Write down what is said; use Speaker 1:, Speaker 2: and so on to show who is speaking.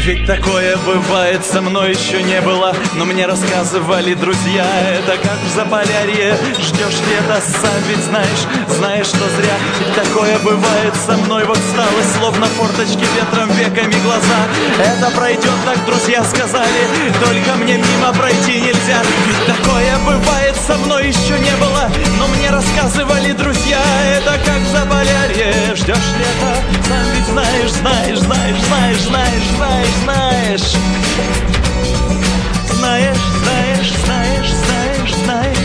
Speaker 1: Ведь такое бывает, со мной еще не было, но мне рассказывали друзья. Это как в Заполярье, ждешь лета, сам ведь знаешь, что зря. Ведь такое бывает со мной, вот стало, словно форточки ветром веками глаза. Это пройдет, так друзья сказали, только мне мимо пройти нельзя. Ведь такое бывает со мной еще не было, но мне рассказывали друзья. Это как в Заполярье, ждешь лета, сам ведь знаешь. Знаешь.